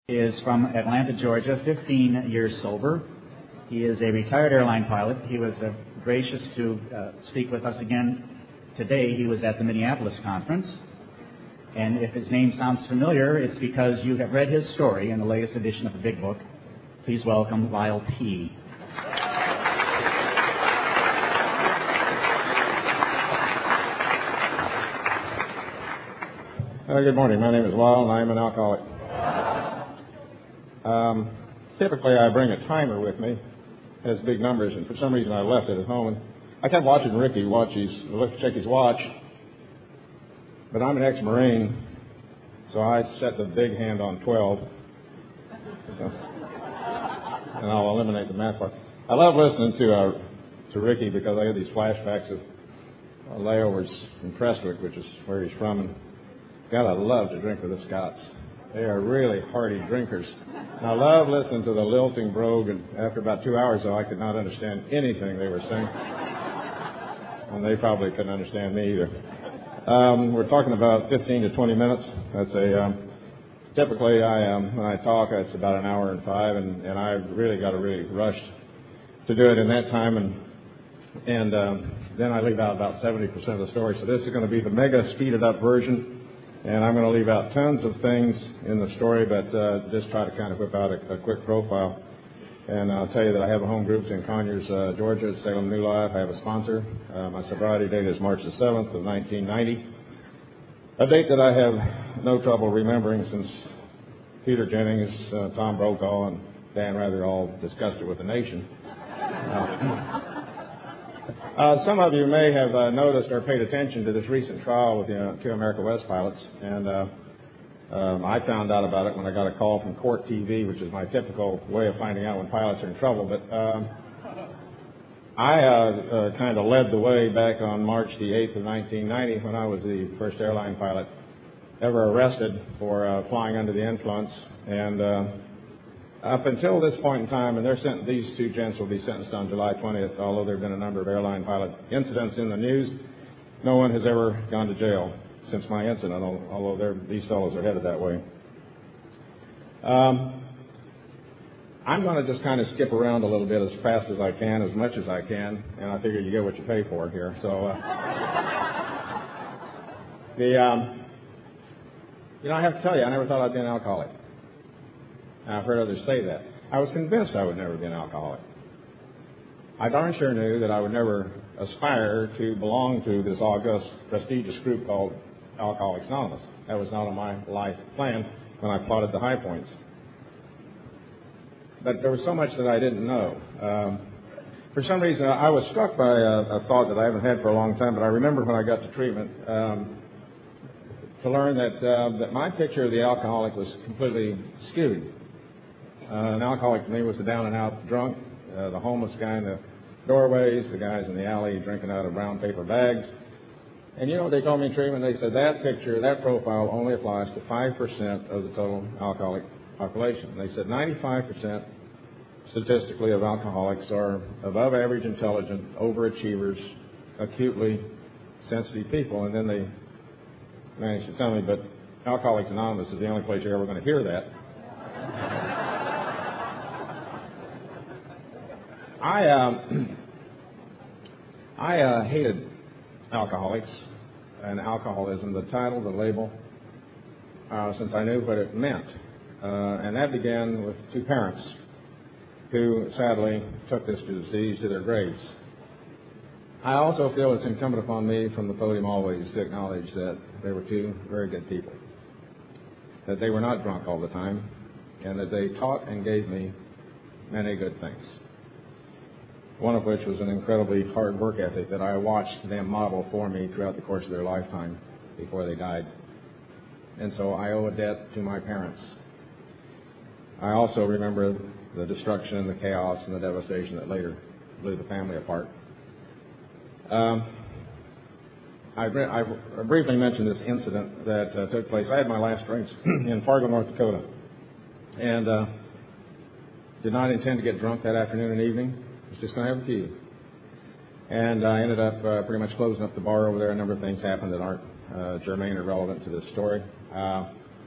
Is from Atlanta, Georgia, 15 years sober. He is a retired airline pilot. He was gracious to speak with us again today. He was at the Minneapolis conference. And if his name sounds familiar, it's because you have read his story in the latest edition of the Big Book. Please welcome Lyle P. Good morning. My name is Lyle, and I am an alcoholic. Typically, I bring a timer with me. It has big numbers, and for some reason I left it at home. And I kept watching Ricky check his watch, but I'm an ex-Marine, so I set the big hand on 12, and I'll eliminate the math part. I love listening to Ricky because I get these flashbacks of layovers in Prestwick, which is where he's from. And God, I love to drink with the Scots. They are really hearty drinkers. And I love listening to the lilting brogue, and after about 2 hours, though, I could not understand anything they were saying. And they probably couldn't understand me either. We're talking about 15 to 20 minutes. That's typically when I talk, it's about an hour and 5, and I really got to rush to do it in that time, and then I leave out about 70% of the story. So this is going to be the mega speeded up version. And I'm going to leave out tons of things in the story, but just try to kind of whip out a quick profile. And I'll tell you that I have a home group in Conyers, Georgia, Salem New Life. I have a sponsor. My sobriety date is March the 7th of 1990. A date that I have no trouble remembering since Peter Jennings, Tom Brokaw, and Dan Rather all discussed it with the nation. Some of you may have noticed or paid attention to this recent trial with the two America West pilots, and I found out about it when I got a call from Court TV, which is my typical way of finding out when pilots are in trouble. But I kind of led the way back on March the 8th of 1990 when I was the first airline pilot ever arrested for flying under the influence. And up until this point in time, and these two gents will be sentenced on July 20th, although there have been a number of airline pilot incidents in the news, no one has ever gone to jail since my incident, although these fellows are headed that way. I'm going to just kind of skip around a little bit as fast as I can, as much as I can, and I figure you get what you pay for here. So, I have to tell you, I never thought I'd be an alcoholic. I've heard others say that. I was convinced I would never be an alcoholic. I darn sure knew that I would never aspire to belong to this august, prestigious group called Alcoholics Anonymous. That was not on my life plan when I plotted the high points. But there was so much that I didn't know. For some reason, I was struck by a thought that I haven't had for a long time, but I remember when I got to treatment to learn that my picture of the alcoholic was completely skewed. An alcoholic to me was the down-and-out drunk, the homeless guy in the doorways, the guys in the alley drinking out of brown paper bags. And they told me in treatment, they said that picture, that profile only applies to 5% of the total alcoholic population. They said 95% statistically of alcoholics are above average intelligent, overachievers, acutely sensitive people. And then they managed to tell me, but Alcoholics Anonymous is the only place you're ever going to hear that. I hated alcoholics and alcoholism, the title, the label, since I knew what it meant. And that began with two parents who sadly took this disease to their graves. I also feel it's incumbent upon me from the podium always to acknowledge that they were two very good people, that they were not drunk all the time, and that they taught and gave me many good things. One of which was an incredibly hard work ethic that I watched them model for me throughout the course of their lifetime before they died. And so I owe a debt to my parents. I also remember the destruction and the chaos and the devastation that later blew the family apart. I briefly mentioned this incident that took place. I had my last drinks in Fargo, North Dakota, and did not intend to get drunk that afternoon and evening. I was just going to have a few. And I ended up pretty much closing up the bar over there. A number of things happened that aren't germane or relevant to this story.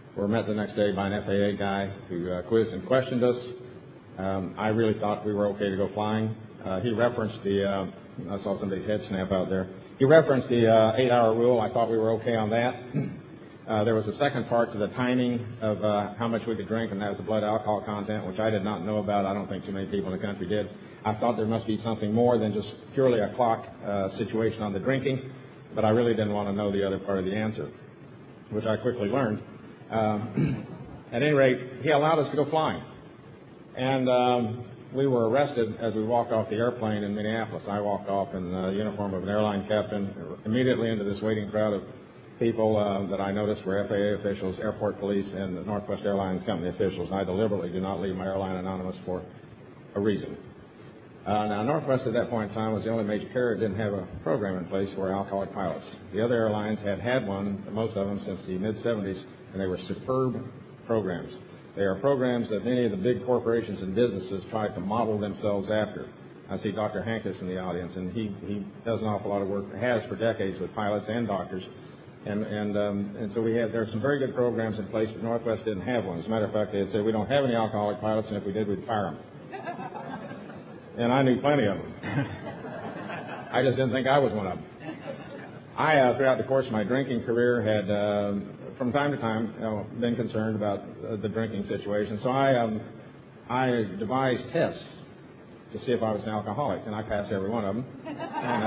were met the next day by an FAA guy who quizzed and questioned us. I really thought we were okay to go flying. He referenced I saw somebody's head snap out there. He referenced the 8-hour rule. I thought we were okay on that. There was a second part to the timing of how much we could drink, and that was the blood alcohol content, which I did not know about. I don't think too many people in the country did. I thought there must be something more than just purely a clock situation on the drinking, but I really didn't want to know the other part of the answer, which I quickly learned. At any rate, he allowed us to go flying. And we were arrested as we walked off the airplane in Minneapolis. I walked off in the uniform of an airline captain, immediately into this waiting crowd of people that I noticed were FAA officials, airport police, and the Northwest Airlines company officials. And I deliberately do not leave my airline anonymous for a reason. Now, Northwest at that point in time was the only major carrier that didn't have a program in place for alcoholic pilots. The other airlines had one, most of them since the mid-'70s, and they were superb programs. They are programs that many of the big corporations and businesses try to model themselves after. I see Dr. Hankus in the audience, and he does an awful lot of work, has for decades with pilots and doctors. And so there are some very good programs in place, but Northwest didn't have one. As a matter of fact, they had said, we don't have any alcoholic pilots, and if we did, we'd fire them. And I knew plenty of them. I just didn't think I was one of them. I, throughout the course of my drinking career, had, from time to time, been concerned about the drinking situation. So I devised tests to see if I was an alcoholic, and I passed every one of them. And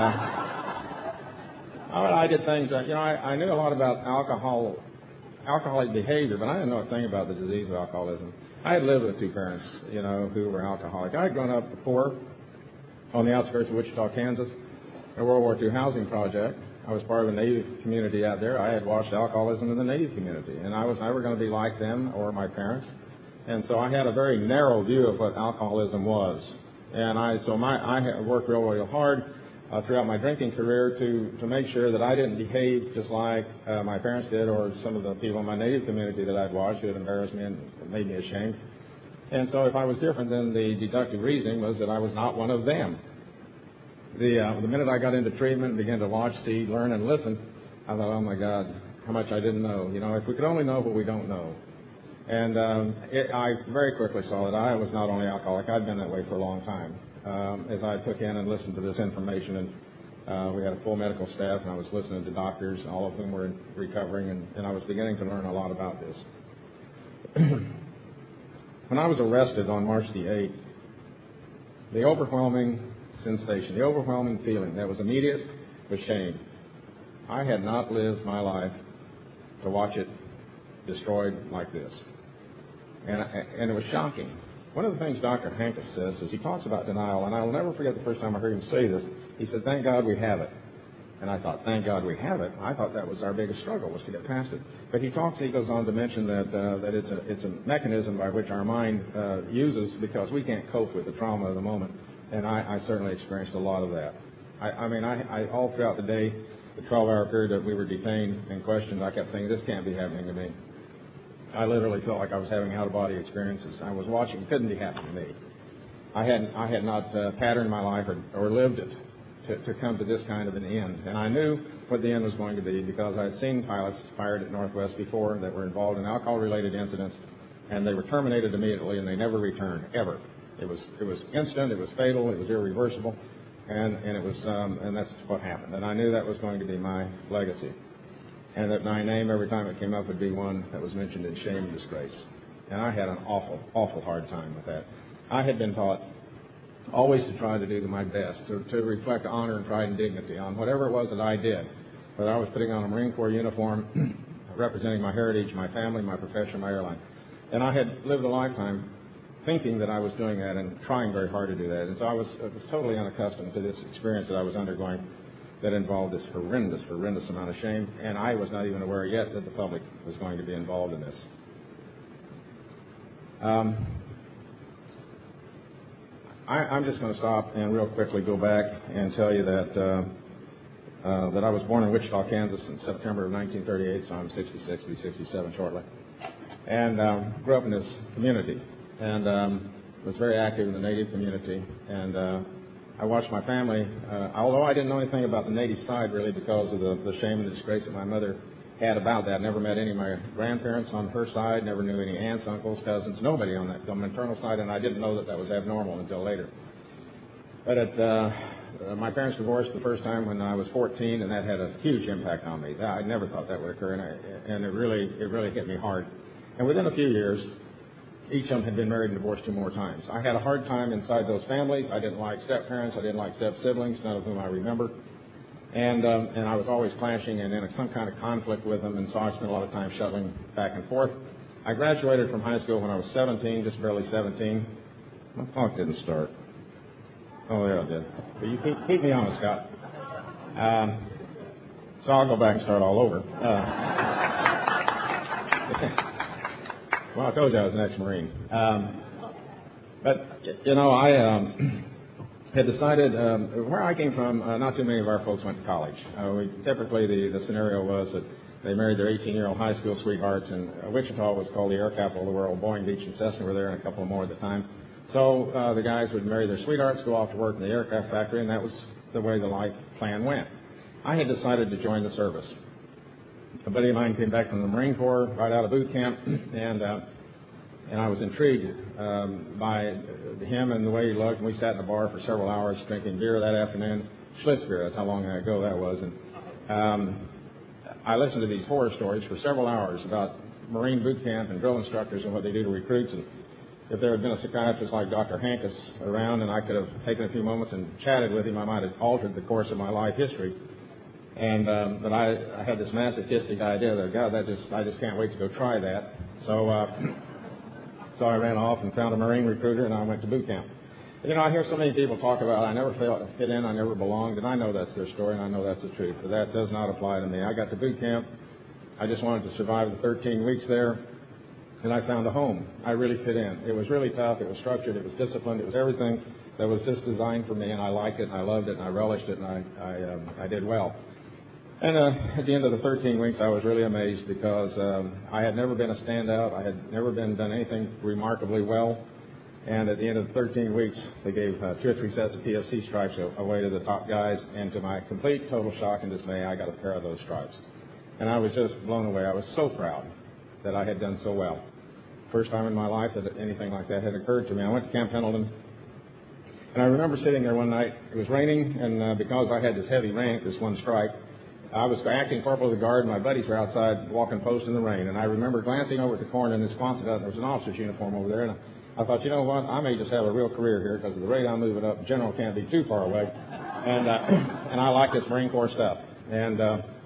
I did things that, I knew a lot about alcoholic behavior, but I didn't know a thing about the disease of alcoholism. I had lived with two parents, who were alcoholic. I had grown up poor on the outskirts of Wichita, Kansas, a World War II housing project. I was part of a Native community out there. I had watched alcoholism in the Native community, and I was never going to be like them or my parents. And so I had a very narrow view of what alcoholism was. And I worked real hard throughout my drinking career to make sure that I didn't behave just like my parents did or some of the people in my Native community that I'd watched who had embarrassed me and made me ashamed. And so if I was different, then the deductive reasoning was that I was not one of them. The minute I got into treatment and began to watch, see, learn, and listen, I thought, oh, my God, how much I didn't know. If we could only know what we don't know. And I very quickly saw that I was not only alcoholic, I'd been that way for a long time. As I took in and listened to this information, and we had a full medical staff, and I was listening to doctors, all of whom were recovering, and I was beginning to learn a lot about this. When I was arrested on March the 8th, the overwhelming sensation, the overwhelming feeling that was immediate was shame. I had not lived my life to watch it destroyed like this. And it was shocking. One of the things Dr. Hankus says is he talks about denial, and I will never forget the first time I heard him say this. He said, thank God we have it. And I thought, thank God we have it. I thought that was our biggest struggle, was to get past it. But he goes on to mention that it's a mechanism by which our mind uses because we can't cope with the trauma of the moment. And I certainly experienced a lot of that. I all throughout the day, the 12-hour period that we were detained and questioned, I kept thinking, this can't be happening to me. I literally felt like I was having out-of-body experiences. I was watching, it couldn't be happening to me. I had not patterned my life or lived it to come to this kind of an end. And I knew what the end was going to be because I had seen pilots fired at Northwest before that were involved in alcohol-related incidents, and they were terminated immediately, and they never returned, ever. It was instant, it was fatal, it was irreversible, and that's what happened. And I knew that was going to be my legacy. And that my name, every time it came up, would be one that was mentioned in shame and disgrace. And I had an awful, awful hard time with that. I had been taught always to try to do my best, to reflect honor and pride and dignity on whatever it was that I did. Whether I was putting on a Marine Corps uniform, representing my heritage, my family, my profession, my airline. And I had lived a lifetime thinking that I was doing that and trying very hard to do that. And so I was totally unaccustomed to this experience that I was undergoing that involved this horrendous amount of shame, and I was not even aware yet that the public was going to be involved in this. I'm just going to stop and real quickly go back and tell you that I was born in Wichita, Kansas in September of 1938, so I'm 66, be 67 shortly, and grew up in this community, and was very active in the Native community, and I watched my family, although I didn't know anything about the Native side really because of the shame and disgrace that my mother had about that. Never met any of my grandparents on her side, never knew any aunts, uncles, cousins, nobody on the maternal side, and I didn't know that was abnormal until later. But my parents divorced the first time when I was 14, and that had a huge impact on me. I never thought that would occur, and it really hit me hard. And within a few years, each of them had been married and divorced 2 more times. I had a hard time inside those families. I didn't like step-parents. I didn't like step-siblings, none of whom I remember. And I was always clashing and in some kind of conflict with them, and so I spent a lot of time shuttling back and forth. I graduated from high school when I was 17, just barely 17. My clock didn't start. Oh, there it did. But you keep me honest, Scott. So I'll go back and start all over. Well, I told you I was an ex-Marine. But, you know, I had decided, where I came from, not too many of our folks went to college. Typically, the scenario was that they married their 18-year-old high school sweethearts, and Wichita was called the air capital of the world. Boeing Beach and Cessna were there, and a couple more at the time. So the guys would marry their sweethearts, go off to work in the aircraft factory, and that was the way the life plan went. I had decided to join the service. A buddy of mine came back from the Marine Corps right out of boot camp, and I was intrigued by him and the way he looked. And we sat in a bar for several hours drinking beer that afternoon. Schlitz beer, that's how long ago that was. And I listened to these horror stories for several hours about Marine boot camp and drill instructors and what they do to recruits. And if there had been a psychiatrist like Dr. Hankus around and I could have taken a few moments and chatted with him, I might have altered the course of my life history. And but I had this masochistic idea that, God, I just can't wait to go try that. So I ran off and found a Marine recruiter, and I went to boot camp. You know, I hear so many people talk about I never fit in, I never belonged, and I know that's their story, and I know that's the truth. But that does not apply to me. I got to boot camp. I just wanted to survive the 13 weeks there, and I found a home. I really fit in. It was really tough. It was structured. It was disciplined. It was everything that was just designed for me, and I liked it, and I loved it, and I relished it, and I did well. And at the end of the 13 weeks, I was really amazed because I had never been a standout. I had never done anything remarkably well. And at the end of the 13 weeks, they gave 2 or 3 sets of PFC stripes away to the top guys. And to my complete total shock and dismay, I got a pair of those stripes. And I was just blown away. I was so proud that I had done so well. First time in my life that anything like that had occurred to me. I went to Camp Pendleton. And I remember sitting there one night. It was raining, and because I had this heavy rank, this one stripe, I was acting corporal of the guard, and my buddies were outside walking post in the rain. And I remember glancing over at the corner in this Quonset hut, and there was an officer's uniform over there. And I thought, you know what, I may just have a real career here because of the rate I'm moving up. General can't be too far away. And I like this Marine Corps stuff. And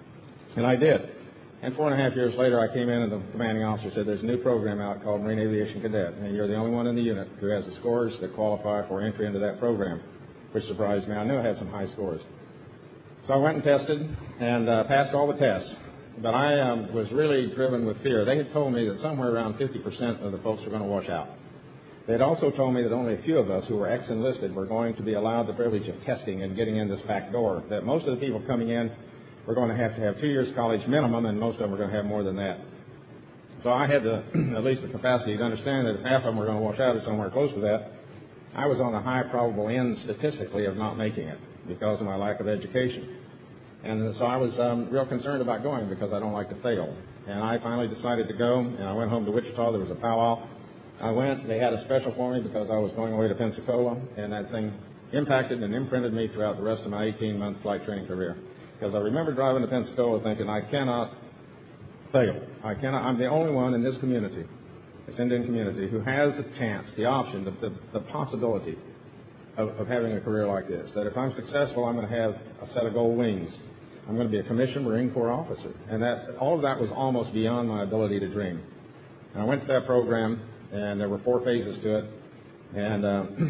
I did. And 4.5 years later, I came in, and the commanding officer said, there's a new program out called Marine Aviation Cadet, and you're the only one in the unit who has the scores that qualify for entry into that program, which surprised me. I knew I had some high scores. So I went and tested and passed all the tests. But I was really driven with fear. They had told me that somewhere around 50% of the folks were going to wash out. They had also told me that only a few of us who were ex-enlisted were going to be allowed the privilege of testing and getting in this back door, that most of the people coming in were going to have 2 years college minimum, and most of them were going to have more than that. So I had at least the capacity to understand that if half of them were going to wash out or somewhere close to that, I was on the high probable end statistically of not making it because of my lack of education. And so I was real concerned about going because I don't like to fail. And I finally decided to go, and I went home to Wichita. There was a powwow. I went. They had a special for me because I was going away to Pensacola, and that thing impacted and imprinted me throughout the rest of my 18-month flight training career. Because I remember driving to Pensacola thinking, I cannot fail. I'm the only one in this community, this Indian community, who has the chance, the option, the possibility of having a career like this. That if I'm successful, I'm going to have a set of gold wings. I'm going to be a commissioned Marine Corps officer. And all of that was almost beyond my ability to dream. And I went to that program, and there were 4 phases to it. And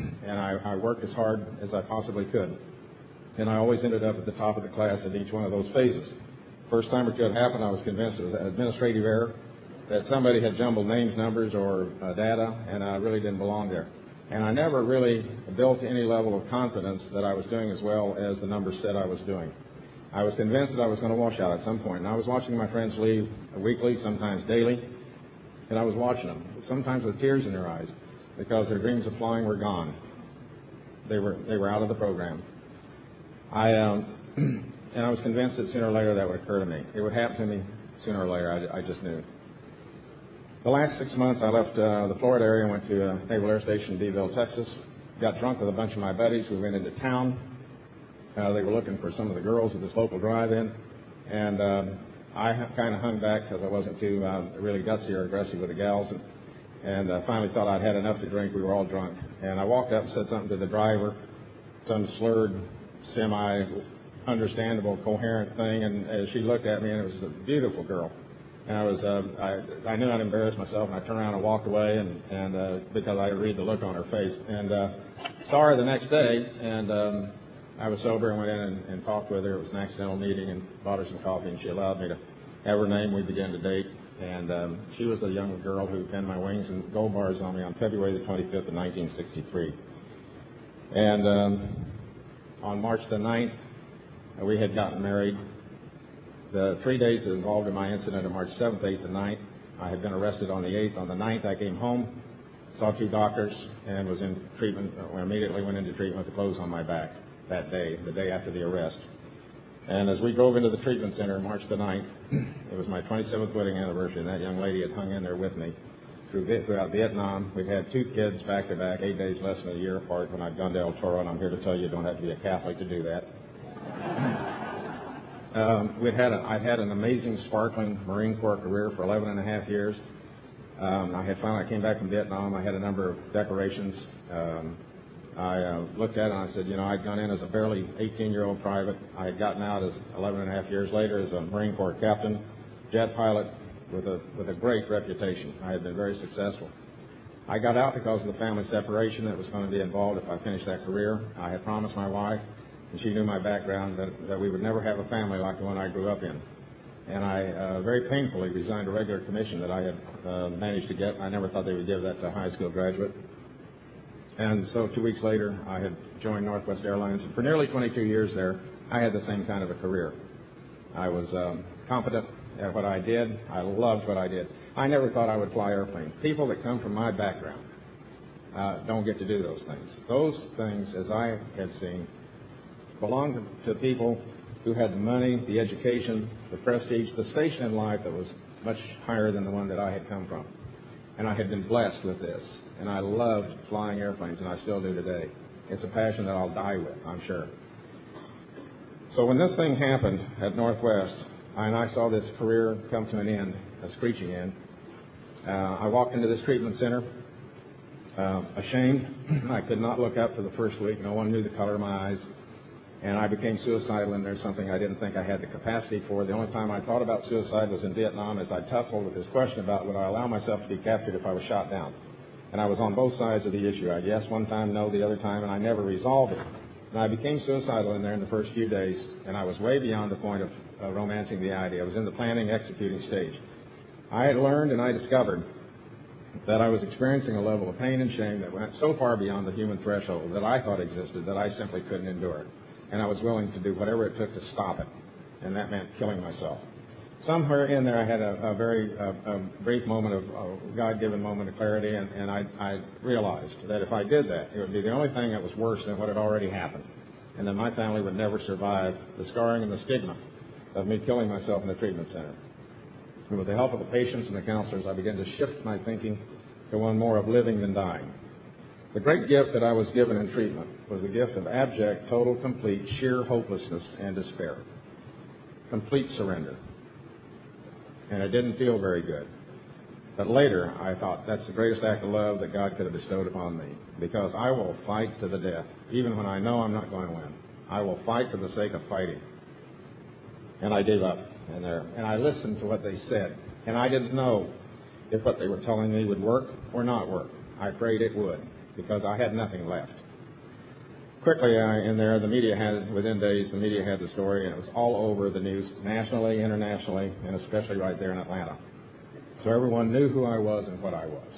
I worked as hard as I possibly could. And I always ended up at the top of the class at each one of those phases. First time it could happen, I was convinced it was an administrative error, that somebody had jumbled names, numbers, or data, and I really didn't belong there. And I never really built any level of confidence that I was doing as well as the numbers said I was doing. I was convinced that I was going to wash out at some point. And I was watching my friends leave weekly, sometimes daily, and I was watching them, sometimes with tears in their eyes, because their dreams of flying were gone. They were out of the program. And I was convinced that sooner or later that would occur to me. It would happen to me sooner or later. I just knew. The last 6 months, I left the Florida area and went to Naval Air Station in Beeville, Texas. Got drunk with a bunch of my buddies. We went into town. They were looking for some of the girls at this local drive-in, and I kind of hung back because I wasn't too really gutsy or aggressive with the gals, and finally thought I'd had enough to drink. We were all drunk, and I walked up and said something to the driver, some slurred, semi-understandable, coherent thing, and as she looked at me, and it was a beautiful girl. And I knew I'd embarrassed myself, and I turned around and walked away, and because I could read the look on her face, and saw her the next day, and I was sober and went in and talked with her. It was an accidental meeting, and bought her some coffee, and she allowed me to have her name. We began to date, and she was the young girl who pinned my wings and gold bars on me on February the 25th of 1963. And on March the 9th, we had gotten married. The 3 days involved in my incident are March 7th, 8th, and 9th. I had been arrested on the 8th. On the 9th, I came home, saw 2 doctors, and was in treatment. I immediately went into treatment with the clothes on my back that day, the day after the arrest. And as we drove into the treatment center, March the 9th, it was my 27th wedding anniversary, and that young lady had hung in there with me throughout Vietnam. We'd had 2 kids back to back, 8 days less than a year apart when I'd gone to El Toro, and I'm here to tell you don't have to be a Catholic to do that. I'd had an amazing, sparkling Marine Corps career for 11 and a half years. I came back from Vietnam. I had a number of decorations. I looked at it and I said, I'd gone in as a barely 18-year-old private. I had gotten out as 11 and a half years later as a Marine Corps captain, jet pilot with a great reputation. I had been very successful. I got out because of the family separation that was going to be involved if I finished that career. I had promised my wife, and she knew my background, that we would never have a family like the one I grew up in. And I very painfully resigned a regular commission that I had managed to get. I never thought they would give that to a high school graduate. And so 2 weeks later, I had joined Northwest Airlines. And for nearly 22 years there, I had the same kind of a career. I was competent at what I did. I loved what I did. I never thought I would fly airplanes. People that come from my background don't get to do those things. Those things, as I had seen, belonged to people who had the money, the education, the prestige, the station in life that was much higher than the one that I had come from. And I had been blessed with this. And I loved flying airplanes, and I still do today. It's a passion that I'll die with, I'm sure. So when this thing happened at Northwest, and I saw this career come to an end, a screeching end, I walked into this treatment center, ashamed. I could not look up for the first week. No one knew the color of my eyes. And I became suicidal in there, something I didn't think I had the capacity for. The only time I thought about suicide was in Vietnam, as I tussled with this question about would I allow myself to be captured if I was shot down. And I was on both sides of the issue. I'd yes one time, no the other time, and I never resolved it. And I became suicidal in there in the first few days, and I was way beyond the point of romancing the idea. I was in the planning, executing stage. I had learned and I discovered that I was experiencing a level of pain and shame that went so far beyond the human threshold that I thought existed that I simply couldn't endure it. And I was willing to do whatever it took to stop it. And that meant killing myself. Somewhere in there I had a very brief moment of a God-given moment of clarity, and I realized that if I did that, it would be the only thing that was worse than what had already happened. And that my family would never survive the scarring and the stigma of me killing myself in the treatment center. And with the help of the patients and the counselors, I began to shift my thinking to one more of living than dying. The great gift that I was given in treatment was the gift of abject, total, complete, sheer hopelessness and despair. Complete surrender. And it didn't feel very good. But later, I thought, that's the greatest act of love that God could have bestowed upon me. Because I will fight to the death, even when I know I'm not going to win. I will fight for the sake of fighting. And I gave up in there. And I listened to what they said. And I didn't know if what they were telling me would work or not work. I prayed it would, because I had nothing left. Quickly in there, within days, the media had the story, and it was all over the news, nationally, internationally, and especially right there in Atlanta. So everyone knew who I was and what I was.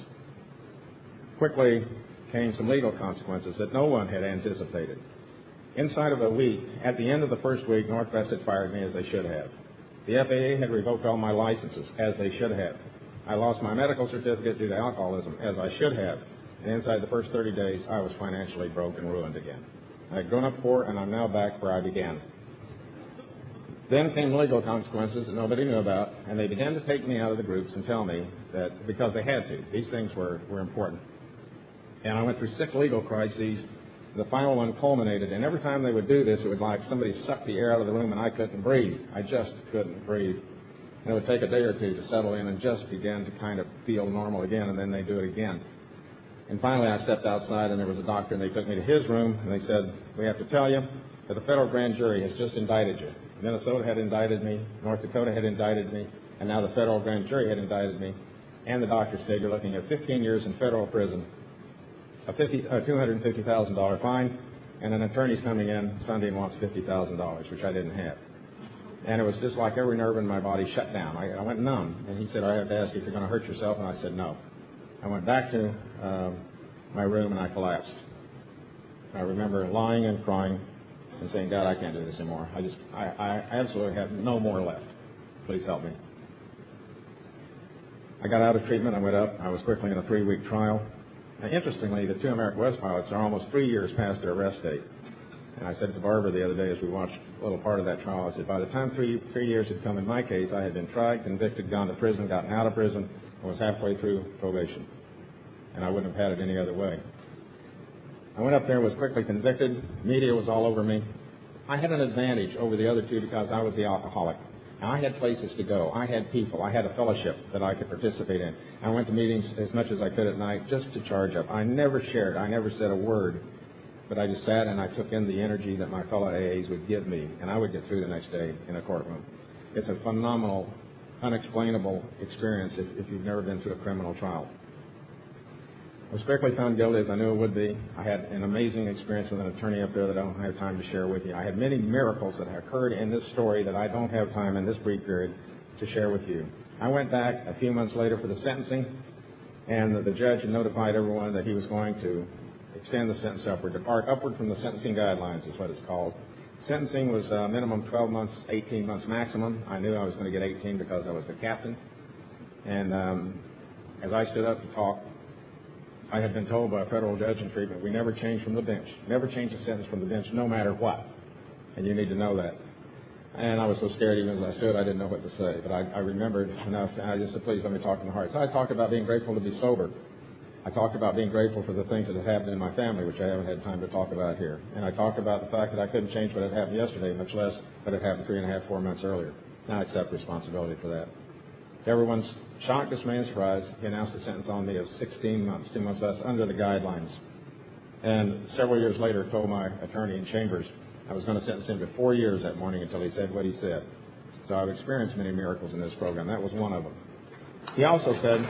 Quickly came some legal consequences that no one had anticipated. Inside of a week, at the end of the first week, Northwest had fired me as they should have. The FAA had revoked all my licenses, as they should have. I lost my medical certificate due to alcoholism, as I should have. And inside the first 30 days, I was financially broke and ruined again. I had grown up poor, and I'm now back where I began. Then came legal consequences that nobody knew about, and they began to take me out of the groups and tell me that because they had to, these things were important. And I went through 6 legal crises. The final one culminated, and every time they would do this, it would like somebody sucked the air out of the room and I couldn't breathe. I just couldn't breathe. And it would take a day or two to settle in and just begin to kind of feel normal again, and then they do it again. And finally I stepped outside, and there was a doctor, and they took me to his room, and they said, "We have to tell you that the federal grand jury has just indicted you. Minnesota had indicted me, North Dakota had indicted me, and now the federal grand jury had indicted me." And the doctor said, "You're looking at 15 years in federal prison, a $250,000 fine, and an attorney's coming in Sunday and wants $50,000, which I didn't have." And it was just like every nerve in my body shut down. I went numb. And he said, "I have to ask you if you're going to hurt yourself." And I said, "No." I went back to my room and I collapsed. I remember lying and crying and saying, "God, I can't do this anymore. I absolutely have no more left. Please help me." I got out of treatment. I went up. I was quickly in a 3-week trial. Now, interestingly, the 2 American West pilots are almost 3 years past their arrest date. And I said to Barbara the other day as we watched a little part of that trial, I said, by the time 3 years had come in my case, I had been tried, convicted, gone to prison, gotten out of prison, and was halfway through probation. And I wouldn't have had it any other way. I went up there, was quickly convicted. Media was all over me. I had an advantage over the other 2 because I was the alcoholic. Now, I had places to go. I had people. I had a fellowship that I could participate in. I went to meetings as much as I could at night just to charge up. I never shared. I never said a word. But I just sat and I took in the energy that my fellow AAs would give me, and I would get through the next day in a courtroom. It's a phenomenal, unexplainable experience if you've never been through a criminal trial. I was quickly found guilty, as I knew it would be. I had an amazing experience with an attorney up there that I don't have time to share with you. I had many miracles that occurred in this story that I don't have time in this brief period to share with you. I went back a few months later for the sentencing, and the judge had notified everyone that he was going to extend the sentence upward, depart upward from the sentencing guidelines is what it's called. Sentencing was minimum 12 months, 18 months maximum. I knew I was going to get 18 because I was the captain. And as I stood up to talk, I had been told by a federal judge in treatment, we never change from the bench. Never change a sentence from the bench, no matter what. And you need to know that. And I was so scared even as I stood, I didn't know what to say. But I remembered enough, and I just said, please let me talk from the heart. So I talked about being grateful to be sober. I talked about being grateful for the things that had happened in my family, which I haven't had time to talk about here. And I talked about the fact that I couldn't change what had happened yesterday, much less what had happened 3.5, 4 months earlier. And I accept responsibility for that. To everyone's shock, dismay, and surprise, he announced a sentence on me of 16 months, 2 months less, under the guidelines. And several years later, told my attorney in chambers I was going to sentence him to 4 years that morning until he said what he said. So I've experienced many miracles in this program. That was one of them. He also said,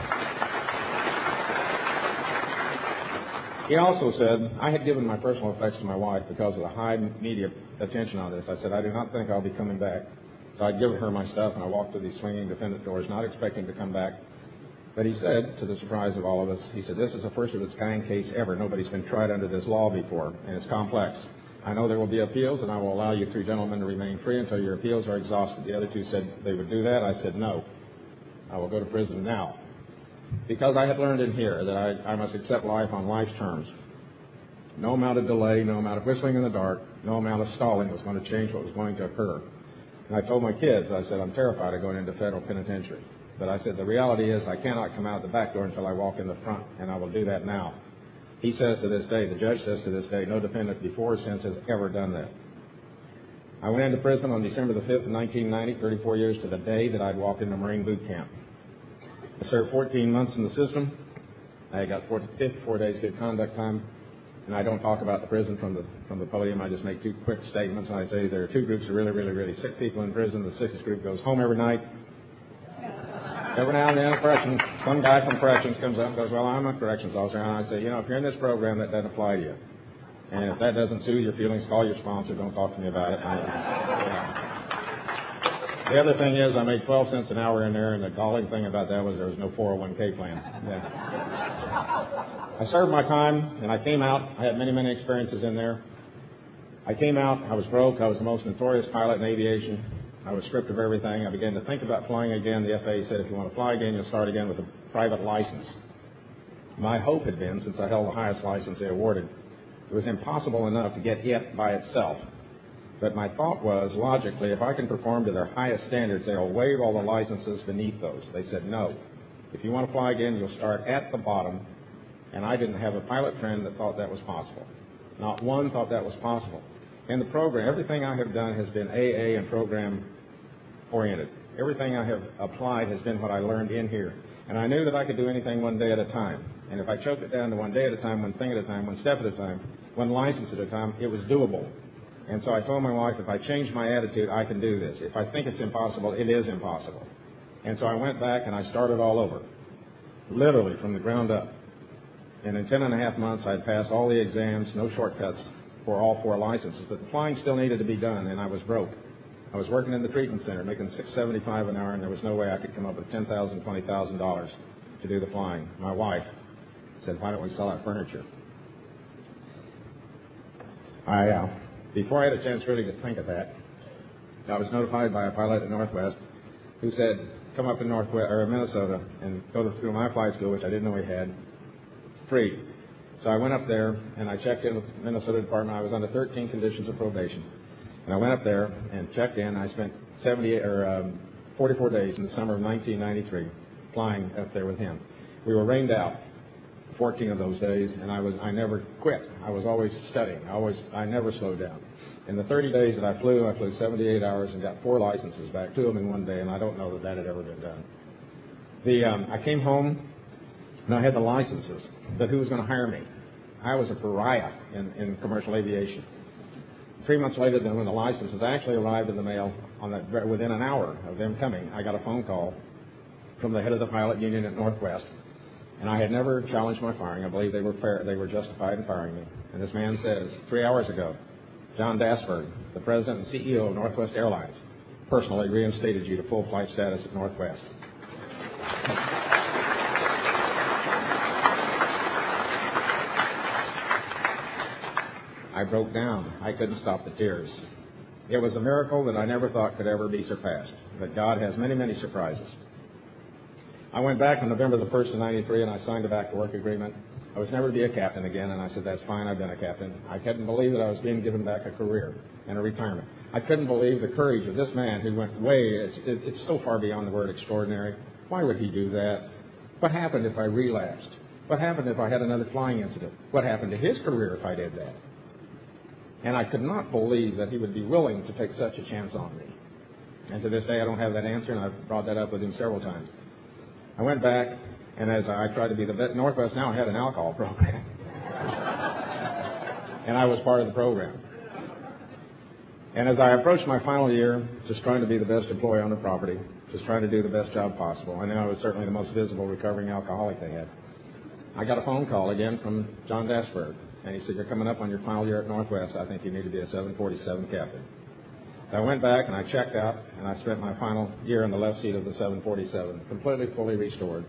I had given my personal effects to my wife because of the high media attention on this. I said, I do not think I'll be coming back. So I'd given her my stuff, and I walked through these swinging defendant doors, not expecting to come back. But he said, to the surprise of all of us, he said, this is the first of its kind case ever. Nobody's been tried under this law before, and it's complex. I know there will be appeals, and I will allow you 3 gentlemen to remain free until your appeals are exhausted. The other 2 said they would do that. I said, no, I will go to prison now. Because I had learned in here that I must accept life on life's terms. No amount of delay, no amount of whistling in the dark, no amount of stalling was going to change what was going to occur. And I told my kids, I said, I'm terrified of going into federal penitentiary. But I said, the reality is I cannot come out the back door until I walk in the front, and I will do that now. He says to this day, the judge says to this day, no defendant before or since has ever done that. I went into prison on December the 5th of 1990, 34 years to the day that I'd walked into Marine boot camp. I served 14 months in the system. I got 54 days good conduct time. And I don't talk about the prison from the podium. I just make 2 quick statements. And I say there are 2 groups of really, really, really sick people in prison. The sickest group goes home every night. Every now and then, some guy from corrections comes up and goes, well, I'm a corrections officer. And I say, if you're in this program, that doesn't apply to you. And if that doesn't soothe your feelings, call your sponsor. Don't talk to me about it. The other thing is I made 12 cents an hour in there, and the galling thing about that was there was no 401k plan. Yeah. I served my time, and I came out. I had many, many experiences in there. I came out. I was broke. I was the most notorious pilot in aviation. I was stripped of everything. I began to think about flying again. The FAA said, if you want to fly again, you'll start again with a private license. My hope had been, since I held the highest license they awarded, it was impossible enough to get it by itself. But my thought was, logically, if I can perform to their highest standards, they'll waive all the licenses beneath those. They said, no. If you want to fly again, you'll start at the bottom. And I didn't have a pilot friend that thought that was possible. Not one thought that was possible. In the program, everything I have done has been AA and program oriented. Everything I have applied has been what I learned in here. And I knew that I could do anything one day at a time. And if I choked it down to one day at a time, one thing at a time, one step at a time, one license at a time, it was doable. And so I told my wife, if I change my attitude, I can do this. If I think it's impossible, it is impossible. And so I went back and I started all over, literally from the ground up. And in 10.5 months, I'd passed all the exams, no shortcuts for all 4 licenses. But the flying still needed to be done, and I was broke. I was working in the treatment center, making $6.75 an hour, and there was no way I could come up with $10,000, $20,000 to do the flying. My wife said, why don't we sell our furniture? Before I had a chance really to think of that, I was notified by a pilot at Northwest who said, come up in Minnesota and go through my flight school, which I didn't know he had, free. So I went up there and I checked in with the Minnesota Department. I was under 13 conditions of probation. And I went up there and checked in. I spent 44 days in the summer of 1993 flying up there with him. We were rained out 14 of those days, and I never quit. I was always studying. I never slowed down. In the 30 days that I flew 78 hours and got 4 licenses back, 2 of them in one day, and I don't know that had ever been done. I came home and I had the licenses, but who was going to hire me? I was a pariah in commercial aviation. 3 months later, then, when the licenses actually arrived in the mail, within an hour of them coming, I got a phone call from the head of the pilot union at Northwest, and I had never challenged my firing. I believe they were fair; they were justified in firing me. And this man says, 3 hours ago, John Dasberg, the president and CEO of Northwest Airlines, personally reinstated you to full flight status at Northwest. I broke down. I couldn't stop the tears. It was a miracle that I never thought could ever be surpassed. But God has many, many surprises. I went back on November the 1st of 93 and I signed a back-to-work agreement. I was never to be a captain again, and I said, that's fine, I've been a captain. I couldn't believe that I was being given back a career and a retirement. I couldn't believe the courage of this man who went it's so far beyond the word extraordinary. Why would he do that? What happened if I relapsed? What happened if I had another flying incident? What happened to his career if I did that? And I could not believe that he would be willing to take such a chance on me. And to this day, I don't have that answer, and I've brought that up with him several times. I went back, and as I tried to be the best, Northwest now had an alcohol program. And I was part of the program. And as I approached my final year, just trying to be the best employee on the property, just trying to do the best job possible, I knew I was certainly the most visible recovering alcoholic they had. I got a phone call again from John Dasberg. And he said, you're coming up on your final year at Northwest. I think you need to be a 747 captain. So I went back and I checked out, and I spent my final year in the left seat of the 747, completely, fully restored.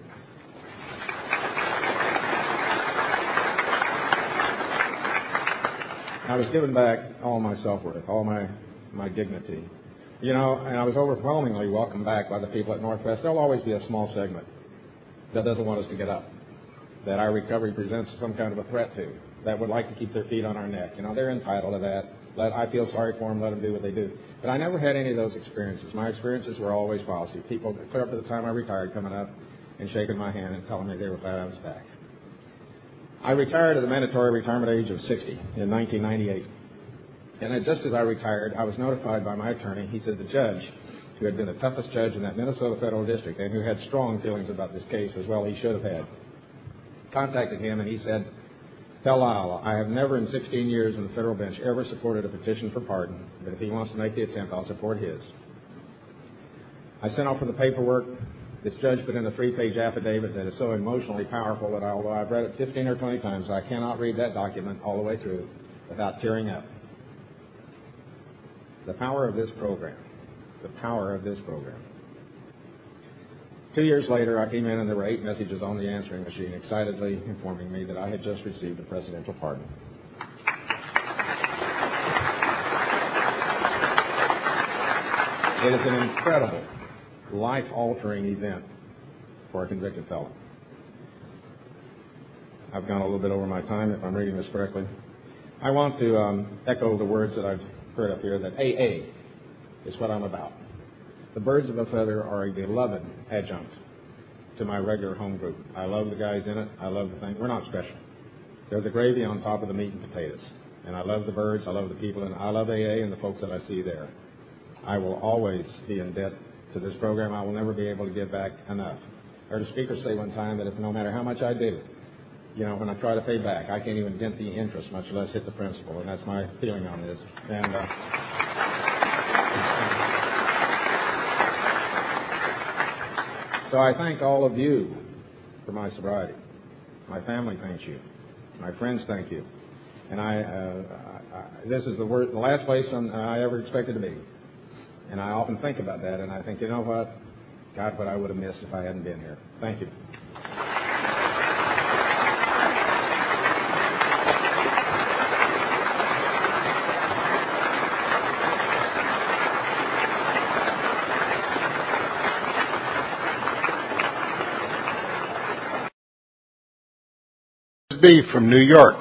I was given back all my self-worth, all my dignity. And I was overwhelmingly welcomed back by the people at Northwest. There'll always be a small segment that doesn't want us to get up, that our recovery presents some kind of a threat to, that would like to keep their feet on our neck. They're entitled to that. I feel sorry for them, let them do what they do. But I never had any of those experiences. My experiences were always positive. People, clear up to the time I retired, coming up and shaking my hand and telling me they were glad I was back. I retired at the mandatory retirement age of 60 in 1998. And just as I retired, I was notified by my attorney. He said the judge, who had been the toughest judge in that Minnesota Federal District and who had strong feelings about this case, as well he should have had, contacted him and he said, tell Lyle, I have never in 16 years in the federal bench ever supported a petition for pardon, but if he wants to make the attempt, I'll support his. I sent off for the paperwork. This judge put in a 3-page affidavit that is so emotionally powerful that although I've read it 15 or 20 times, I cannot read that document all the way through without tearing up. The power of this program. The power of this program. 2 years later, I came in and there were 8 messages on the answering machine excitedly informing me that I had just received a presidential pardon. It is an incredible, life-altering event for a convicted felon. I've gone a little bit over my time if I'm reading this correctly. I want to echo the words that I've heard up here that AA is what I'm about. The Birds of a Feather are a beloved adjunct to my regular home group. I love the guys in it. I love the thing. We're not special. They're the gravy on top of the meat and potatoes. And I love the Birds. I love the people. And I love AA and the folks that I see there. I will always be in debt to this program. I will never be able to give back enough. I heard a speaker say one time that if no matter how much I did, when I try to pay back, I can't even dent the interest, much less hit the principal. And that's my feeling on this. And so I thank all of you for my sobriety. My family thanks you. My friends thank you. And this is the last place I ever expected to be. And I often think about that, and I think, you know what? God, what I would have missed if I hadn't been here. Thank you. B from New York.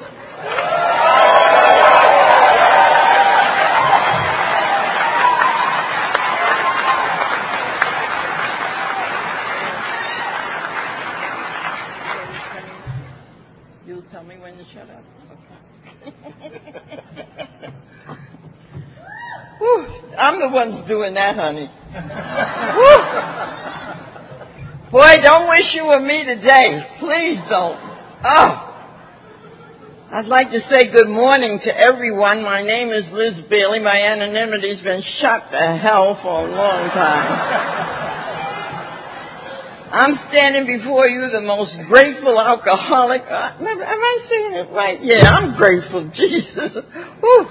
You'll tell me when to shut up. Okay. Whew, I'm the one who's doing that, honey. Boy, don't wish you were me today. Please don't. Oh. I'd like to say good morning to everyone. My name is Liz Bailey. My anonymity's been shot to hell for a long time. I'm standing before you, the most grateful alcoholic. Am I saying it right? Yeah, I'm grateful, Jesus. Whew.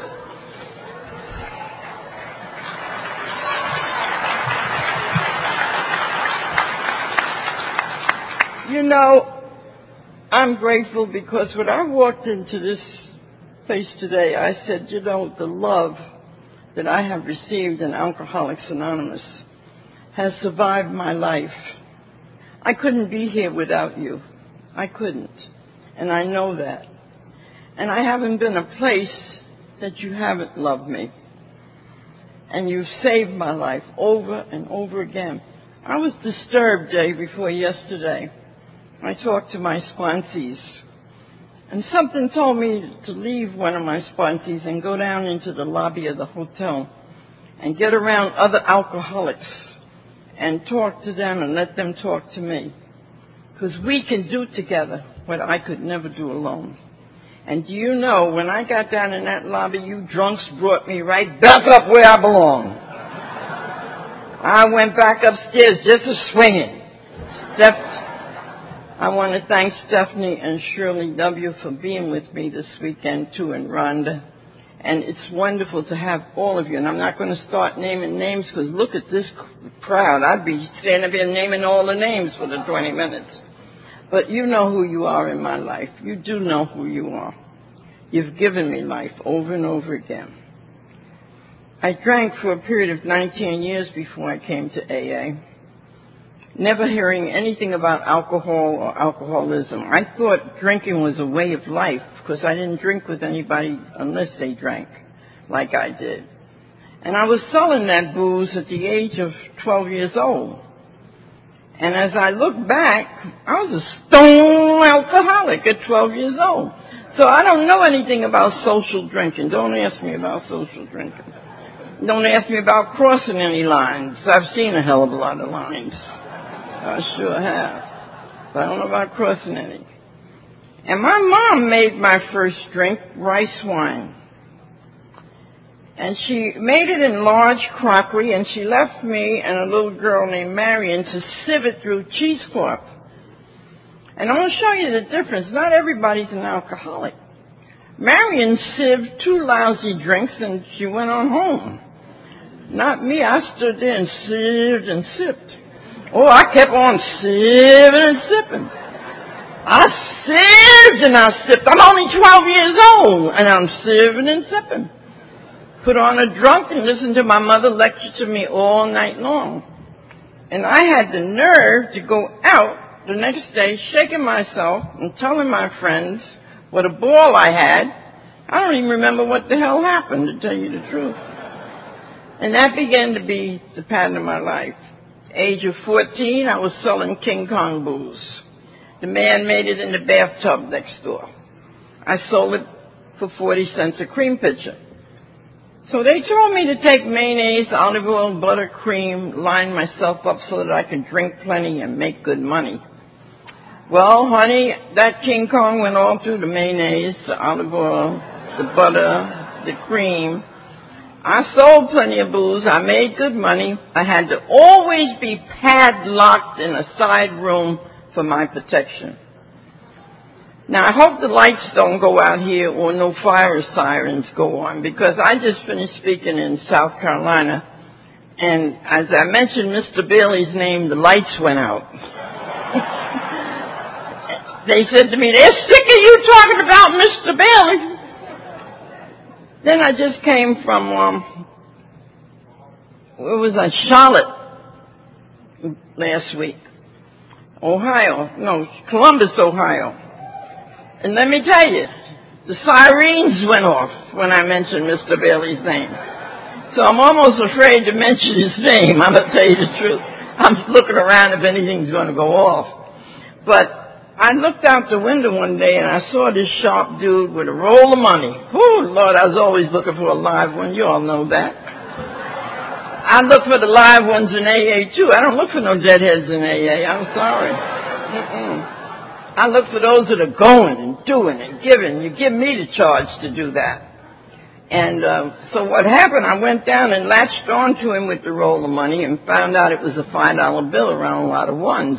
I'm grateful because when I walked into this place today, I said, the love that I have received in Alcoholics Anonymous has survived my life. I couldn't be here without you. I couldn't. And I know that. And I haven't been a place that you haven't loved me. And you've saved my life over and over again. I was disturbed day before yesterday. I talked to my sponsees, and something told me to leave one of my sponsees and go down into the lobby of the hotel and get around other alcoholics and talk to them and let them talk to me. Because we can do together what I could never do alone. And do you know, when I got down in that lobby, you drunks brought me right back up where I belong. I went back upstairs just a swinging. I want to thank Stephanie and Shirley W. for being with me this weekend, too, and Rhonda. And it's wonderful to have all of you. And I'm not going to start naming names because look at this crowd. I'd be standing up here naming all the names for the 20 minutes. But you know who you are in my life. You do know who you are. You've given me life over and over again. I drank for a period of 19 years before I came to AA. Never hearing anything about alcohol or alcoholism. I thought drinking was a way of life because I didn't drink with anybody unless they drank like I did. And I was selling that booze at the age of 12 years old. And as I look back, I was a stone alcoholic at 12 years old. So I don't know anything about social drinking. Don't ask me about social drinking. Don't ask me about crossing any lines. I've seen a hell of a lot of lines. I sure have. But I don't know about crossing any. And my mom made my first drink, rice wine. And she made it in large crockery, and she left me and a little girl named Marion to sieve it through cheesecloth. And I want to show you the difference. Not everybody's an alcoholic. Marion sieved 2 lousy drinks, and she went on home. Not me. I stood there and sieved and sipped. Oh, I kept on sieving and sipping. I sieved and I sipped. I'm only 12 years old, and I'm sieving and sipping. Put on a drunk and listened to my mother lecture to me all night long. And I had the nerve to go out the next day shaking myself and telling my friends what a ball I had. I don't even remember what the hell happened, to tell you the truth. And that began to be the pattern of my life. Age of 14, I was selling King Kong booze. The man made it in the bathtub next door. I sold it for 40 cents a cream pitcher. So they told me to take mayonnaise, olive oil, butter, cream, line myself up so that I could drink plenty and make good money. Well, honey, that King Kong went all through the mayonnaise, the olive oil, the butter, the cream. I sold plenty of booze. I made good money. I had to always be padlocked in a side room for my protection. Now, I hope the lights don't go out here or no fire sirens go on, because I just finished speaking in South Carolina, and as I mentioned Mr. Bailey's name, the lights went out. They said to me, "They're sick of you talking about Mr. Bailey." Then I just came from, where was I? Charlotte last week. Columbus, Ohio. And let me tell you, the sirens went off when I mentioned Mr. Bailey's name. So I'm almost afraid to mention his name, I'm going to tell you the truth. I'm looking around if anything's going to go off. But I looked out the window one day and I saw this sharp dude with a roll of money. Oh, Lord, I was always looking for a live one. You all know that. I look for the live ones in AA, too. I don't look for no deadheads in AA. I'm sorry. I look for those that are going and doing and giving. You give me the charge to do that. And so what happened, I went down and latched onto him with the roll of money and found out it was a $5 bill around a lot of ones.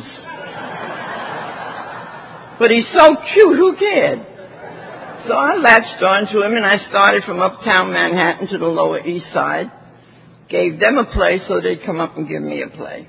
But he's so cute, who cared? So I latched onto him and I started from uptown Manhattan to the Lower East Side. Gave them a play so they'd come up and give me a play.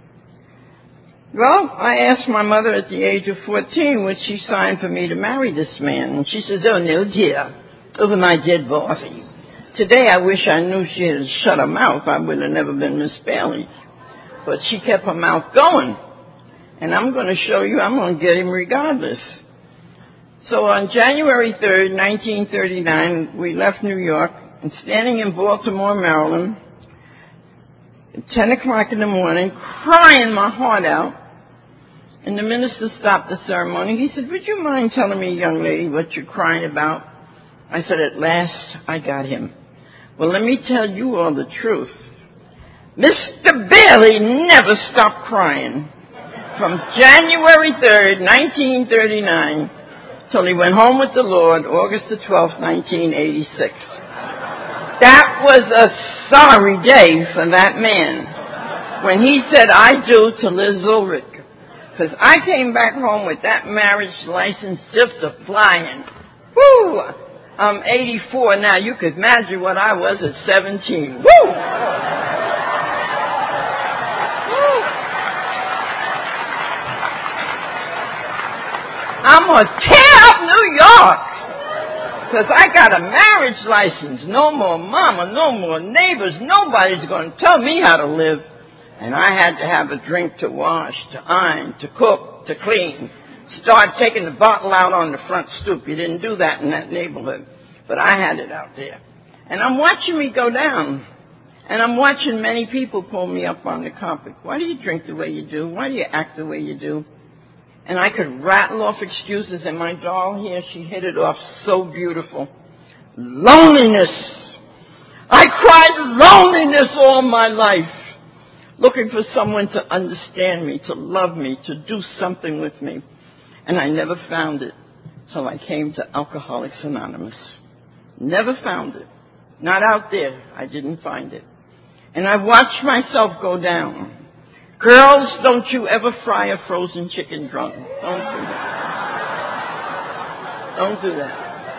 Well, I asked my mother at the age of 14 would she sign for me to marry this man. And she says, "Oh, no, dear, over my dead body. Today I wish I knew she had shut her mouth. I would have never been Miss Bailey." But she kept her mouth going. And I'm going to show you, I'm going to get him regardless. So on January 3rd, 1939, we left New York and standing in Baltimore, Maryland, at 10 o'clock in the morning, crying my heart out. And the minister stopped the ceremony. He said, "Would you mind telling me, young lady, what you're crying about?" I said, "At last, I got him." Well, let me tell you all the truth. Mr. Bailey never stopped crying from January 3rd, 1939, till he went home with the Lord, August the 12th, 1986. That was a sorry day for that man when he said, "I do" to Liz Ulrich. Because I came back home with that marriage license just a-flying. Woo! I'm 84 now. You could imagine what I was at 17. Woo! I'm going to tear up New York. Because I got a marriage license. No more mama, no more neighbors. Nobody's going to tell me how to live. And I had to have a drink to wash, to iron, to cook, to clean. Start taking the bottle out on the front stoop. You didn't do that in that neighborhood. But I had it out there. And I'm watching me go down. And I'm watching many people pull me up on the carpet. Why do you drink the way you do? Why do you act the way you do? And I could rattle off excuses. And my doll here, she hit it off so beautiful. Loneliness. I cried loneliness all my life. Looking for someone to understand me, to love me, to do something with me. And I never found it till I came to Alcoholics Anonymous. Never found it. Not out there. I didn't find it. And I watched myself go down. Girls, don't you ever fry a frozen chicken drunk. Don't do that. Don't do that.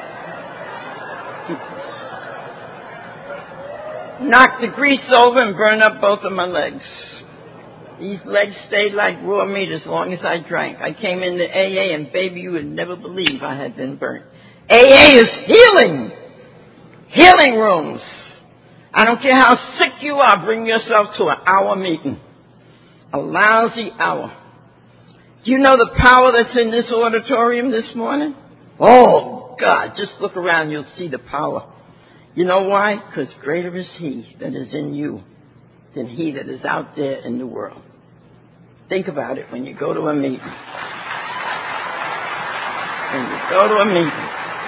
Knocked the grease over and burned up both of my legs. These legs stayed like raw meat as long as I drank. I came into AA and baby, you would never believe I had been burnt. AA is healing. Healing rooms. I don't care how sick you are, bring yourself to an hour meeting. A lousy hour. Do you know the power that's in this auditorium this morning? Oh, God, just look around, you'll see the power. You know why? Because greater is He that is in you than he that is out there in the world. Think about it when you go to a meeting. When you go to a meeting.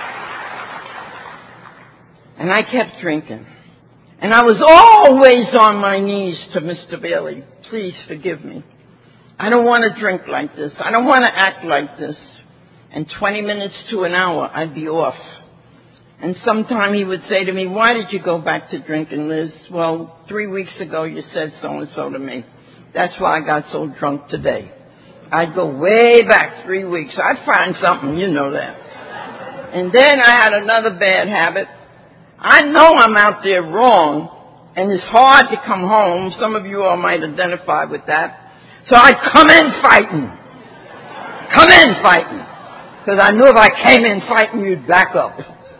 And I kept drinking. And I was always on my knees to Mr. Bailey. Please forgive me. I don't want to drink like this. I don't want to act like this. And 20 minutes to an hour, I'd be off. And sometime he would say to me, why did you go back to drinking, Liz? Well, 3 weeks ago you said so-and-so to me. That's why I got so drunk today. I'd go way back 3 weeks. I'd find something, you know that. And then I had another bad habit. I know I'm out there wrong, and it's hard to come home. Some of you all might identify with that. So I'd come in fighting. Come in fighting. Because I knew if I came in fighting, you'd back up.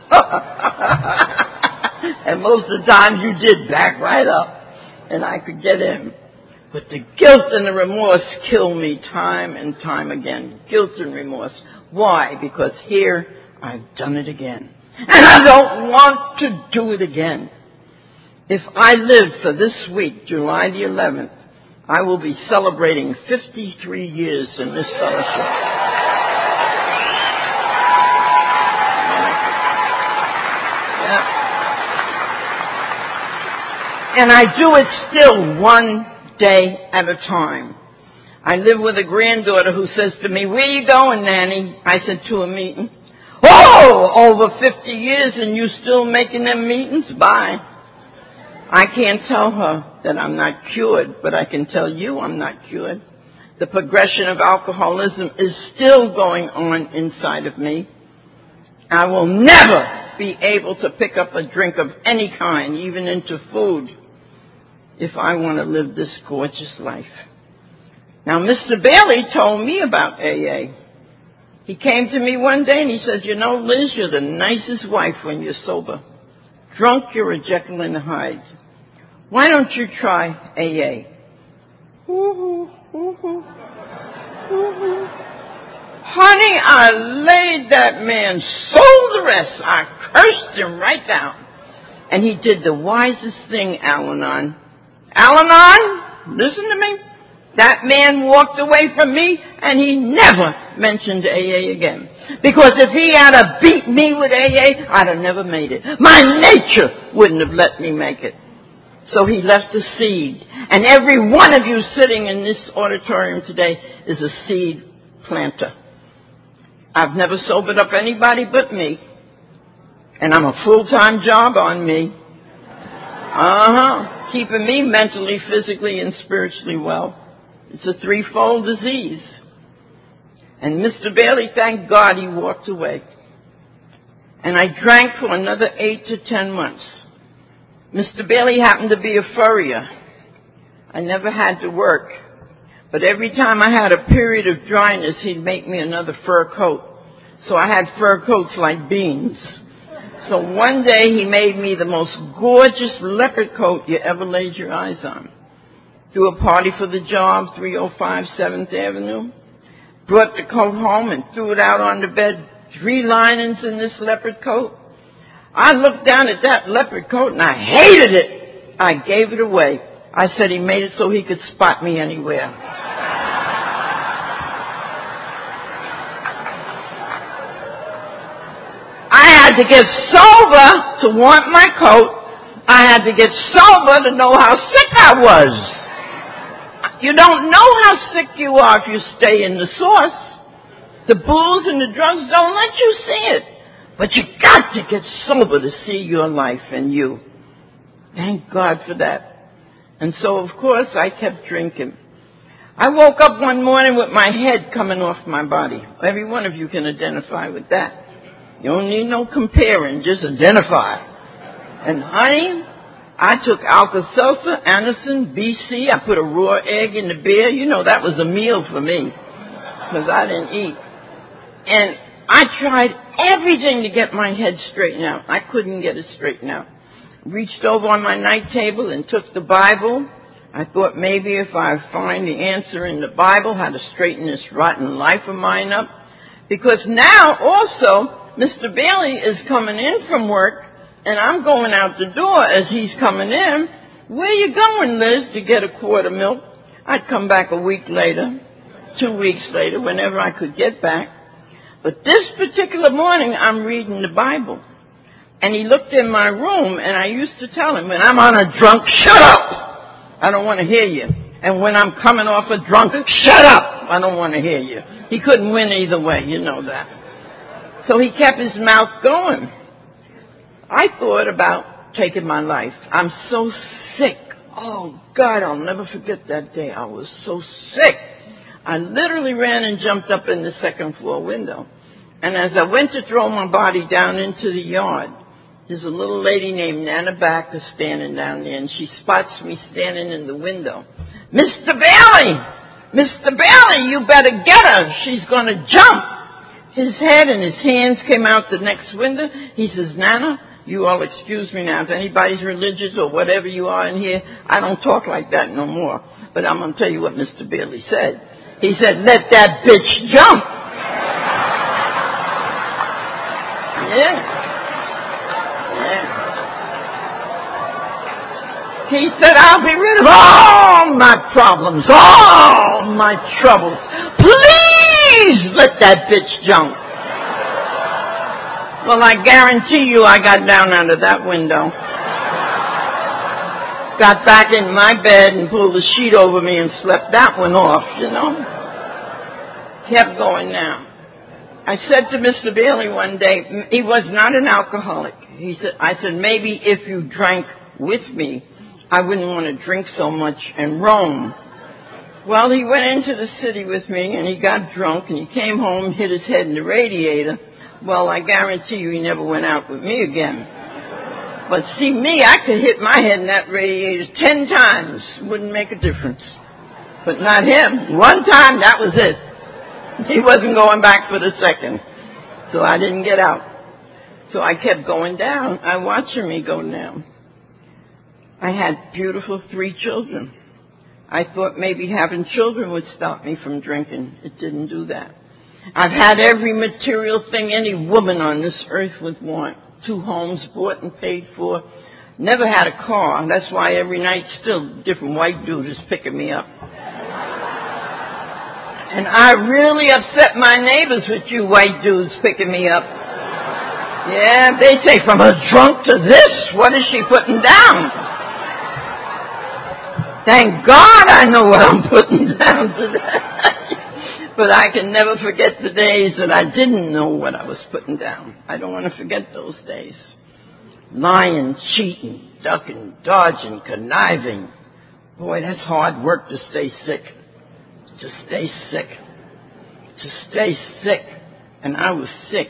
And most of the time you did back right up, and I could get in. But the guilt and the remorse kill me time and time again. Guilt and remorse. Why? Because here I've done it again. And I don't want to do it again. If I live for this week, July the 11th, I will be celebrating 53 years in this fellowship. And I do it still one day at a time. I live with a granddaughter who says to me, where you going, Nanny? I said, to a meeting. Oh, over 50 years and you still making them meetings? Bye. I can't tell her that I'm not cured, but I can tell you I'm not cured. The progression of alcoholism is still going on inside of me. I will never be able to pick up a drink of any kind, even into food, if I want to live this gorgeous life. Now, Mr. Bailey told me about AA. He came to me one day and he said, you know, Liz, you're the nicest wife when you're sober. Drunk, you're a Jekyll and Hyde. Why don't you try AA? Honey, I laid that man sold the rest. I cursed him right down. And he did the wisest thing, Al-Anon. Al-Anon, listen to me. That man walked away from me and he never mentioned AA again. Because if he had beat me with AA, I'd have never made it. My nature wouldn't have let me make it. So he left a seed. And every one of you sitting in this auditorium today is a seed planter. I've never sobered up anybody but me. And I'm a full-time job on me. Keeping me mentally, physically, and spiritually well. It's a threefold disease. And Mr. Bailey, thank God he walked away. And I drank for another 8 to 10 months. Mr. Bailey happened to be a furrier. I never had to work. But every time I had a period of dryness, he'd make me another fur coat. So I had fur coats like beans. So one day he made me the most gorgeous leopard coat you ever laid your eyes on. Threw a party for the job, 305 7th Avenue. Brought the coat home and threw it out on the bed. 3 linings in this leopard coat. I looked down at that leopard coat and I hated it. I gave it away. I said he made it so he could spot me anywhere. I had to get sober to want my coat. I had to get sober to know how sick I was. You don't know how sick you are if you stay in the source. The booze and the drugs don't let you see it. But you got to get sober to see your life and you. Thank God for that. And so, of course, I kept drinking. I woke up one morning with my head coming off my body. Every one of you can identify with that. You don't need no comparing, just identify. And honey, I took Alka-Seltzer, Anacin, BC. I put a raw egg in the beer. You know, that was a meal for me because I didn't eat. And I tried everything to get my head straightened out. I couldn't get it straightened out. Reached over on my night table and took the Bible. I thought maybe if I find the answer in the Bible, how to straighten this rotten life of mine up. Because now also, Mr. Bailey is coming in from work And I'm going out the door as he's coming in. Where you going, Liz, to get a quart of milk? I'd come back a week later, 2 weeks later, whenever I could get back. But this particular morning, I'm reading the Bible. And he looked in my room, and I used to tell him, when I'm on a drunk, shut up! I don't want to hear you. And when I'm coming off a drunk, shut up! I don't want to hear you. He couldn't win either way, you know that. So he kept his mouth going. I thought about taking my life. I'm so sick. Oh, God, I'll never forget that day. I was so sick. I literally ran and jumped up in the second floor window. And as I went to throw my body down into the yard, there's a little lady named Nana Backer standing down there, and she spots me standing in the window. Mr. Bailey! Mr. Bailey, you better get her. She's going to jump. His head and his hands came out the next window. He says, Nana, you all excuse me now. If anybody's religious or whatever you are in here, I don't talk like that no more. But I'm going to tell you what Mr. Bailey said. He said, let that bitch jump. Yeah. He said, I'll be rid of all my problems, all my troubles. Please let that bitch jump. Well, I guarantee you I got down under that window. Got back in my bed and pulled the sheet over me and slept that one off, you know. Kept going now. I said to Mr. Bailey one day, he was not an alcoholic. I said, maybe if you drank with me, I wouldn't want to drink so much and roam. Well, he went into the city with me, and he got drunk, and he came home, hit his head in the radiator. Well, I guarantee you he never went out with me again. But see, me, I could hit my head in that radiator 10 times. Wouldn't make a difference. But not him. One time, that was it. He wasn't going back for the second. So I didn't get out. So I kept going down. I watched me go down. I had beautiful 3 children. I thought maybe having children would stop me from drinking. It didn't do that. I've had every material thing any woman on this earth would want. 2 homes bought and paid for. Never had a car. That's why every night still different white dude is picking me up. And I really upset my neighbors with you white dudes picking me up. Yeah, they say from a drunk to this, what is she putting down? Thank God I know what I'm putting down today. But I can never forget the days that I didn't know what I was putting down. I don't want to forget those days. Lying, cheating, ducking, dodging, conniving. Boy, that's hard work to stay sick. To stay sick. To stay sick. And I was sick.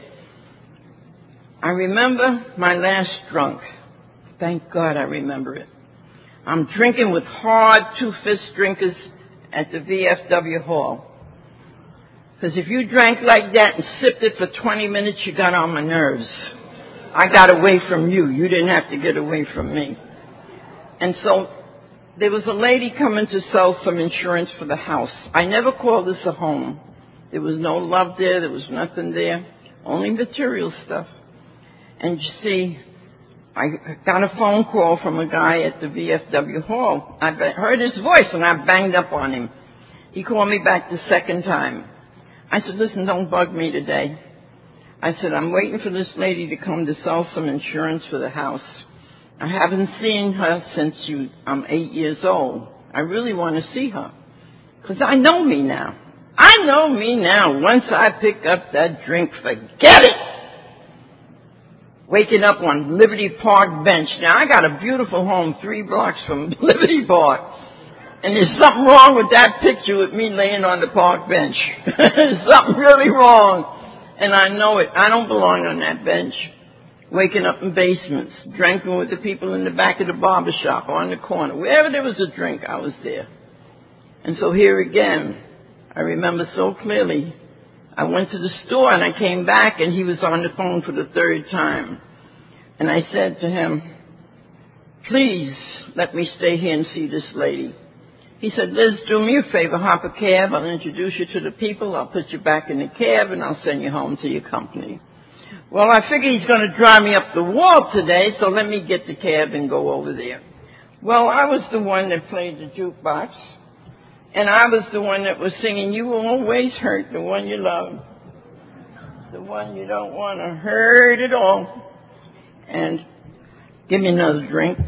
I remember my last drunk. Thank God I remember it. I'm drinking with hard 2-fist drinkers at the VFW hall. Because if you drank like that and sipped it for 20 minutes, you got on my nerves. I got away from you. You didn't have to get away from me. And so there was a lady coming to sell some insurance for the house. I never called this a home. There was no love there. There was nothing there. Only material stuff. And you see, I got a phone call from a guy at the VFW hall. I heard his voice and I banged up on him. He called me back the second time. I said, listen, don't bug me today. I said, I'm waiting for this lady to come to sell some insurance for the house. I haven't seen her since I'm 8 years old. I really want to see her. Because I know me now. I know me now. Once I pick up that drink, forget it. Waking up on Liberty Park bench. Now, I got a beautiful home 3 blocks from Liberty Park. And there's something wrong with that picture with me laying on the park bench. There's something really wrong. And I know it. I don't belong on that bench. Waking up in basements, drinking with the people in the back of the barber shop or on the corner. Wherever there was a drink, I was there. And so here again, I remember so clearly. I went to the store and I came back and he was on the phone for the 3rd time. And I said to him, please let me stay here and see this lady. He said, Liz, do me a favor, hop a cab. I'll introduce you to the people. I'll put you back in the cab and I'll send you home to your company. Well, I figure he's going to drive me up the wall today, so let me get the cab and go over there. Well, I was the one that played the jukebox, and I was the one that was singing, "You Will Always Hurt the One You Love, the one you don't want to hurt at all." And give me another drink.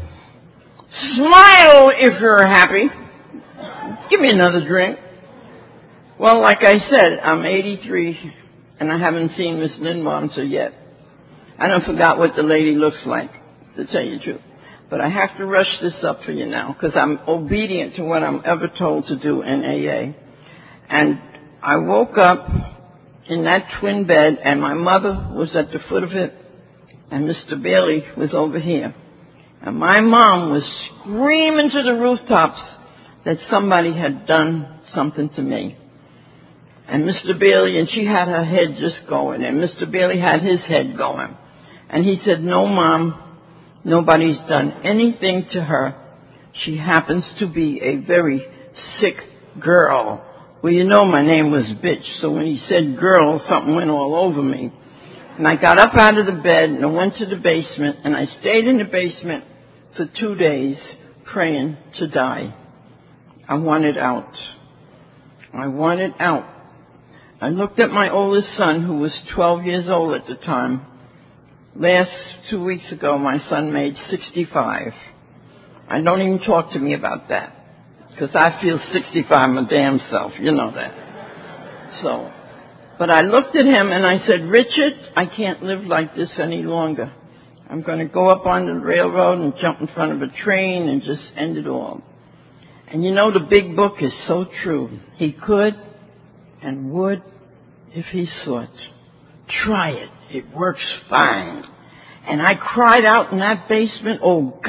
Smile if you're happy. Give me another drink. Well, like I said, I'm 83, and I haven't seen Miss Lindbaumser yet. I done forgot what the lady looks like, to tell you the truth. But I have to rush this up for you now, because I'm obedient to what I'm ever told to do in AA. And I woke up in that twin bed, and my mother was at the foot of it, and Mr. Bailey was over here. And my mom was screaming to the rooftops that somebody had done something to me. And Mr. Bailey, and she had her head just going, and Mr. Bailey had his head going. And he said, "No, Mom, nobody's done anything to her. She happens to be a very sick girl." Well, you know my name was Bitch, so when he said girl, something went all over me. And I got up out of the bed, and I went to the basement, and I stayed in the basement for 2 days praying to die. I wanted out. I wanted out. I looked at my oldest son, who was 12 years old at the time. Last 2 weeks ago, my son made 65. I don't even talk to me about that, because I feel 65 my damn self. You know that. So, but I looked at him and I said, "Richard, I can't live like this any longer. I'm going to go up on the railroad and jump in front of a train and just end it all." And you know, the big book is so true. He could and would if he sought. Try it. It works fine. And I cried out in that basement, "Oh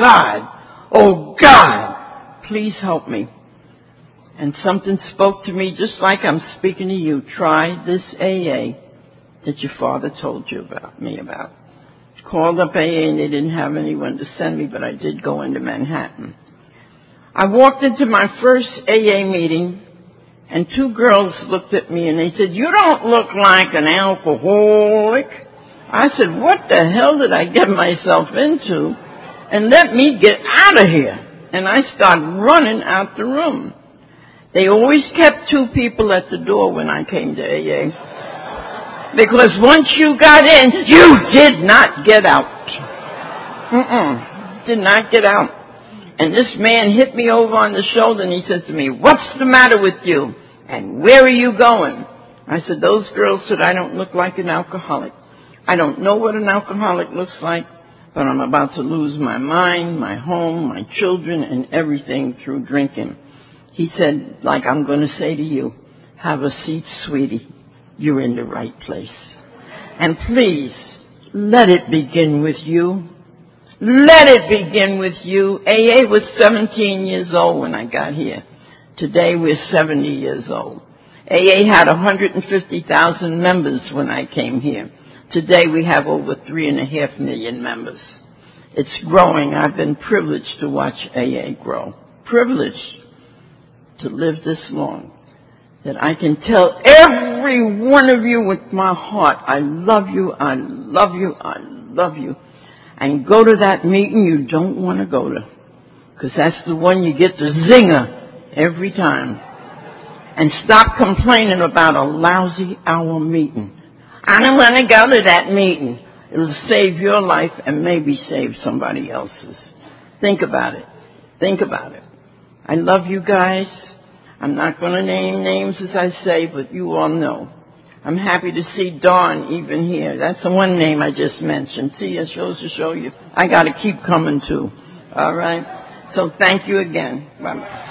God, please help me." And something spoke to me just like I'm speaking to you. Try this AA that your father told you me about. Called up AA and they didn't have anyone to send me, but I did go into Manhattan. I walked into my first AA meeting, and 2 girls looked at me and they said, "You don't look like an alcoholic." I said, "What the hell did I get myself into? And let me get out of here." And I started running out the room. They always kept 2 people at the door when I came to AA. Because once you got in, you did not get out. Did not get out. And this man hit me over on the shoulder and he said to me, "What's the matter with you? And where are you going?" I said, "Those girls said I don't look like an alcoholic. I don't know what an alcoholic looks like, but I'm about to lose my mind, my home, my children, and everything through drinking." He said, like I'm going to say to you, "Have a seat, sweetie. You're in the right place. And please, let it begin with you. Let it begin with you." AA was 17 years old when I got here. Today we're 70 years old. AA had 150,000 members when I came here. Today we have over 3.5 million members. It's growing. I've been privileged to watch AA grow. Privileged to live this long. That I can tell every one of you with my heart, I love you, I love you, I love you. And go to that meeting you don't want to go to. Because that's the one you get the zinger every time. And stop complaining about a lousy hour meeting. "I don't want to go to that meeting." It'll save your life and maybe save somebody else's. Think about it. Think about it. I love you guys. I'm not going to name names as I say, but you all know. I'm happy to see Dawn even here. That's the one name I just mentioned. See, it shows to show you. I got to keep coming too. All right? So thank you again. Bye-bye.